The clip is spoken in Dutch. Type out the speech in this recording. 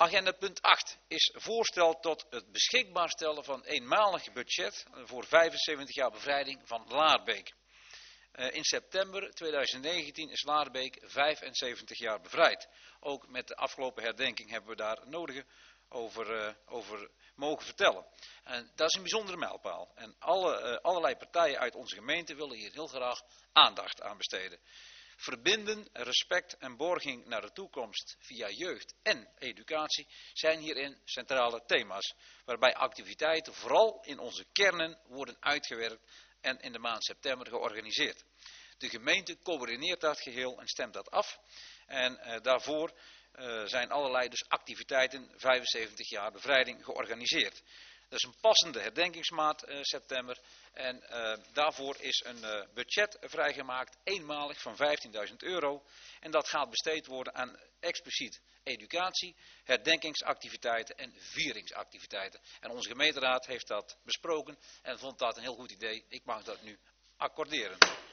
Agenda punt 8 is voorstel tot het beschikbaar stellen van eenmalig budget voor 75 jaar bevrijding van Laarbeek. In september 2019 is Laarbeek 75 jaar bevrijd. Ook met de afgelopen herdenking hebben we daar het nodige over mogen vertellen. En dat is een bijzondere mijlpaal. En allerlei partijen uit onze gemeente willen hier heel graag aandacht aan besteden. Verbinden, respect en borging naar de toekomst via jeugd en educatie zijn hierin centrale thema's. Waarbij activiteiten vooral in onze kernen worden uitgewerkt en in de maand september georganiseerd. De gemeente coördineert dat geheel en stemt dat af. En daarvoor zijn allerlei dus activiteiten 75 jaar bevrijding georganiseerd. Dat is een passende herdenkingsmaand september en daarvoor is een budget vrijgemaakt, eenmalig van €15.000. En dat gaat besteed worden aan expliciet educatie, herdenkingsactiviteiten en vieringsactiviteiten. En onze gemeenteraad heeft dat besproken en vond dat een heel goed idee. Ik mag dat nu accorderen.